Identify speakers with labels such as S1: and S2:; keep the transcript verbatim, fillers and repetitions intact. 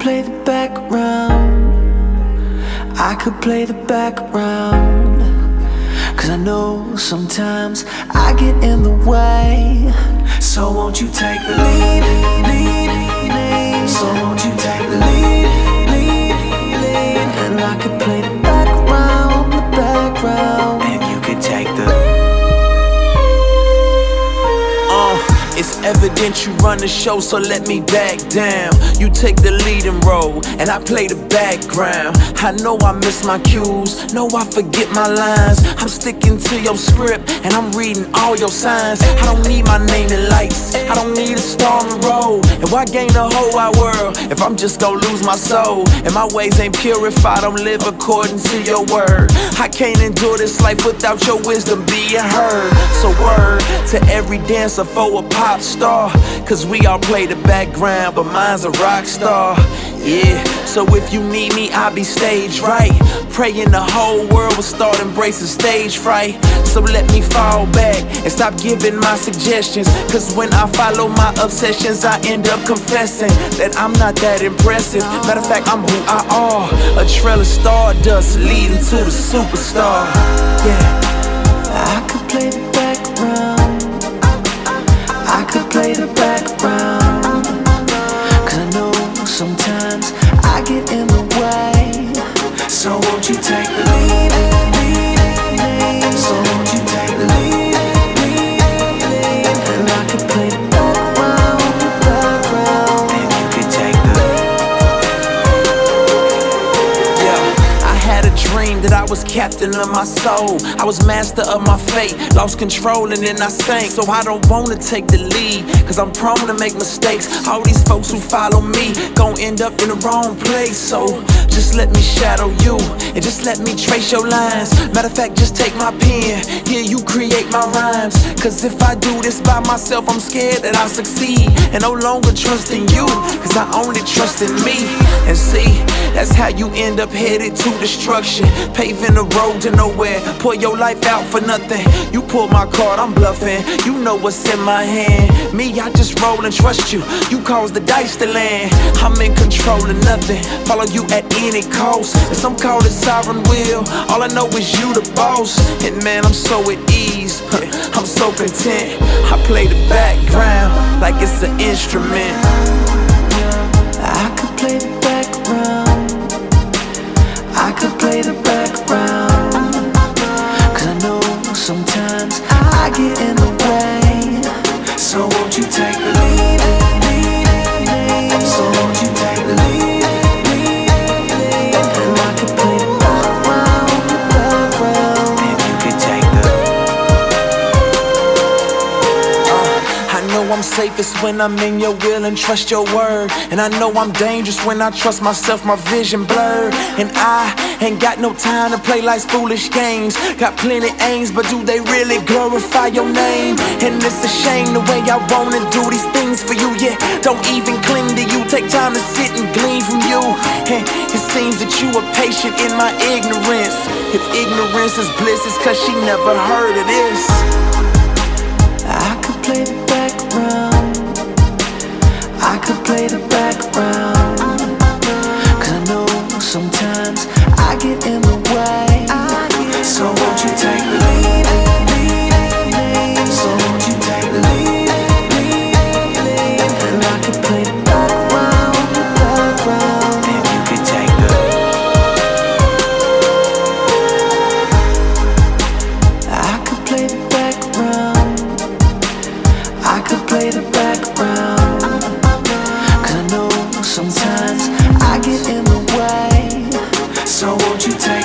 S1: play the background. I could play the background. Cause I know sometimes I get in the way. So won't you take the lead, lead, lead. So won't you take the lead, lead, lead. And I could play the background, the background. And you could take the
S2: It's evident you run the show, so let me back down. You take the leading role, and I play the background. I know I miss my cues, know I forget my lines. I'm sticking to your script, and I'm reading all your signs. I don't need my name in lights, I don't need a star in roll. And why gain the whole wide world if I'm just gonna lose my soul? And my ways ain't pure if I don't live according to your word. I can't endure this life without your wisdom being heard. So word to every dancer for a pop star, cause we all play the background, but mine's a rock star. Yeah, so if you need me, I'll be stage right. Praying the whole world will start embracing stage fright. So let me fall back and stop giving my suggestions, cause when I follow my obsessions, I end up confessing that I'm not that impressive. Matter of fact, I'm who I are, a trail of stardust leading to the superstar. Yeah,
S1: I could play the background. I could play the background. Cause I know sometimes I get in the way. So won't you take the lead, lead, lead. So won't you take the lead, lead, lead. And I could play the background, the background. And you could take the
S2: Yeah, I had a dream that I was captain of my soul. I was master of my fate, lost control and then I sank. So I don't wanna take the lead, cause I'm prone to make mistakes. All these folks who follow me gon' end up in the wrong place. So just let me shadow you, and just let me trace your lines. Matter of fact, just take my pen, here you create my rhymes. Cause if I do this by myself, I'm scared that I'll succeed, and no longer trust in you, cause I only trust in me. And see, that's how you end up headed to destruction, paving the road to nowhere. Pour your life out for nothing. You pull my card, I'm bluffing. You know what's in my hand. Me, I just roll and trust you. You cause the dice to land. I'm in control of nothing. Follow you at any cost. And some call it sovereign will. All I know is you the boss. And man, I'm so at ease. I'm so content. I play the background like it's an instrument.
S1: I could play the background. I could play the background. Cause I know sometimes I get in the way. So won't you take the lead, lead, lead. So won't you take the lead, lead, lead. And I could play the background, the background. And you could take the
S2: uh, I know I'm safest when I'm in your will and trust your word. And I know I'm dangerous when I trust myself, my vision blurred. And I ain't got no time to play life's foolish games. Got plenty aims, but do they really glorify your name? And it's a shame the way I wanna do these things for you. Yeah, don't even cling to you, take time to sit and glean from you. And it seems that you are patient in my ignorance. If ignorance is bliss, it's cause she never heard of this.
S1: I could play the background. I could play the background. Cause I know sometimes I get in the way. So won't you take the lead, lead, lead. So won't you take the lead, lead, lead. And I could play the background, the background. And you could take the I could play the background. I could play the background. Cause I know sometimes I get in the way. So won't you take